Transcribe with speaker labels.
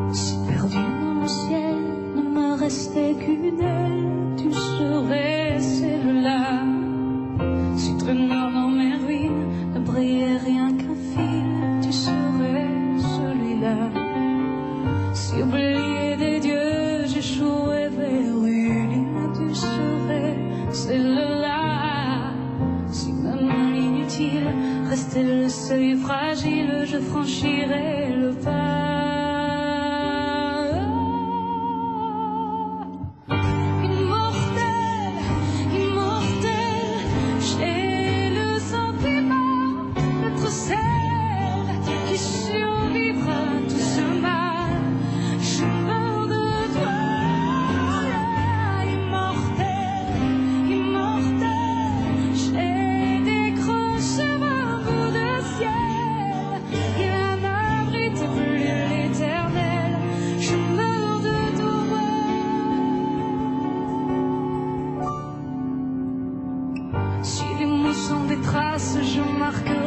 Speaker 1: Si perdu dans le ciel ne me restait qu'une aile, tu serais celle-là. Si traînant dans mes ruines ne brillait rien qu'un fil, tu serais celui-là. Si oublié des dieux j'échouais vers une île, tu serais celle-là. Si même inutile restait le seuil fragile, je franchirais le pas. Des traces, je marque